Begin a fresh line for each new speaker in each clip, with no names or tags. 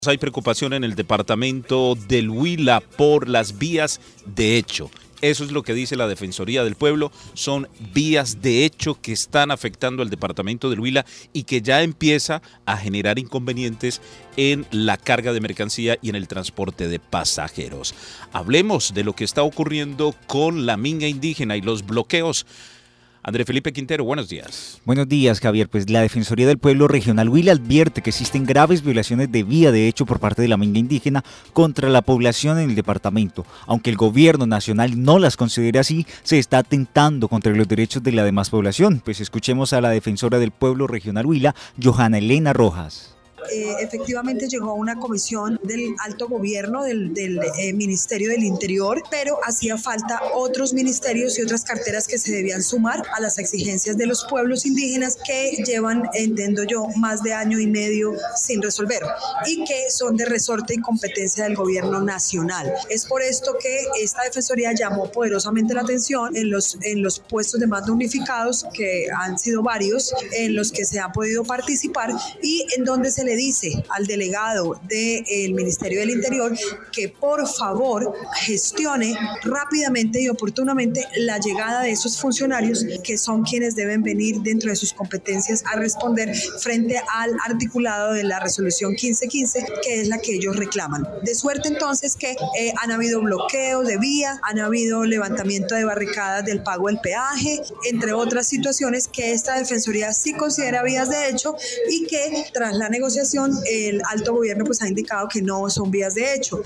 Hay preocupación en el departamento del Huila por las vías de hecho. Eso es lo que dice la Defensoría del Pueblo. Son vías de hecho que están afectando al departamento del Huila y que ya empieza a generar inconvenientes en la carga de mercancía y en el transporte de pasajeros. Hablemos de lo que está ocurriendo con la minga indígena y los bloqueos. André Felipe Quintero, buenos días.
Buenos días, Javier. Pues la Defensoría del Pueblo Regional Huila advierte que existen graves violaciones de vía de hecho por parte de la minga indígena contra la población en el departamento. Aunque el gobierno nacional no las considere así, se está atentando contra los derechos de la demás población. Pues escuchemos a la Defensora del Pueblo Regional Huila, Johanna Elena Rojas.
Efectivamente llegó una comisión del alto gobierno del Ministerio del Interior, pero hacía falta otros ministerios y otras carteras que se debían sumar a las exigencias de los pueblos indígenas que llevan, entiendo yo, más de año y medio sin resolver y que son de resorte y competencia del gobierno nacional. Es por esto que esta defensoría llamó poderosamente la atención en los puestos de mando unificados, que han sido varios, en los que se ha podido participar y en donde se le dice al delegado del Ministerio del Interior que por favor gestione rápidamente y oportunamente la llegada de esos funcionarios que son quienes deben venir dentro de sus competencias a responder frente al articulado de la resolución 1515, que es la que ellos reclaman. De suerte entonces que han habido bloqueos de vía, han habido levantamiento de barricadas del pago del peaje, entre otras situaciones que esta defensoría sí considera vías de hecho y que tras la negociación el alto gobierno pues ha indicado que no son vías de hecho.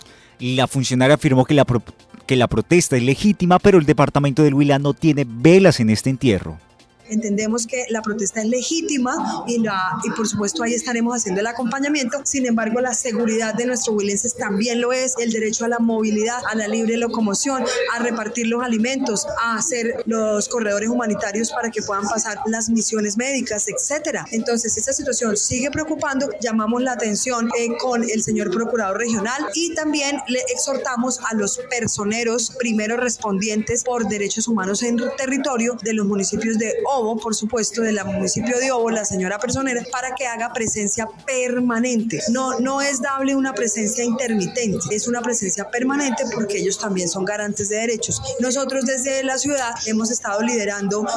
La funcionaria afirmó que la protesta es legítima, pero el departamento del Huila no tiene velas en este entierro.
Entendemos que la protesta es legítima y por supuesto ahí estaremos haciendo el acompañamiento. Sin embargo, la seguridad de nuestros huilenses también lo es, el derecho a la movilidad, a la libre locomoción, a repartir los alimentos, a hacer los corredores humanitarios para que puedan pasar las misiones médicas, etcétera. Entonces, esta situación sigue preocupando. Llamamos la atención con el señor procurador regional y también le exhortamos a los personeros primeros respondientes por derechos humanos en territorio de los municipios de Obo, por supuesto, del municipio de Obo, la señora personera, para que haga presencia permanente. No es dable una presencia intermitente, es una presencia permanente porque ellos también son garantes de derechos. Nosotros desde la ciudad hemos estado liderando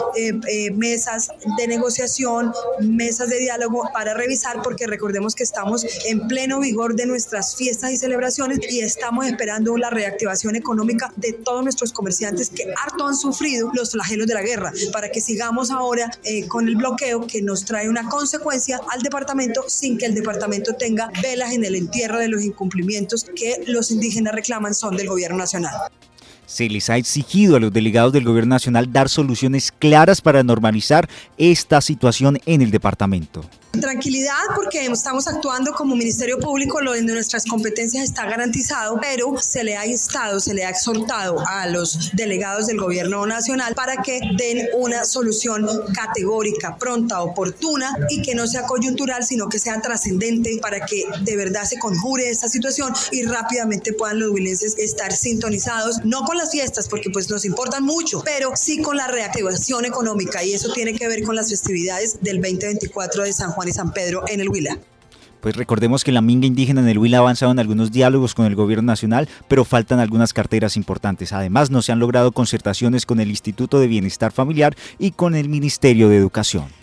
mesas de negociación, mesas de diálogo para revisar, porque recordemos que estamos en pleno vigor de nuestras fiestas y celebraciones y estamos esperando la reactivación económica de todos nuestros comerciantes que harto han sufrido los flagelos de la guerra, para que sigamos ahora con el bloqueo que nos trae una consecuencia al departamento sin que el departamento tenga velas en el entierro de los incumplimientos que los indígenas reclaman son del gobierno nacional.
Se les ha exigido a los delegados del gobierno nacional dar soluciones claras para normalizar esta situación en el departamento.
Tranquilidad, porque estamos actuando como Ministerio Público, lo de nuestras competencias está garantizado, pero se le ha instado, se le ha exhortado a los delegados del gobierno nacional para que den una solución categórica, pronta, oportuna y que no sea coyuntural, sino que sea trascendente para que de verdad se conjure esta situación y rápidamente puedan los huilenses estar sintonizados, no con las fiestas, porque pues nos importan mucho, pero sí con la reactivación económica, y eso tiene que ver con las festividades del 2024 de San Juan y San Pedro en el Huila.
Pues recordemos que la minga indígena en el Huila ha avanzado en algunos diálogos con el gobierno nacional, pero faltan algunas carteras importantes. Además, no se han logrado concertaciones con el Instituto de Bienestar Familiar y con el Ministerio de Educación.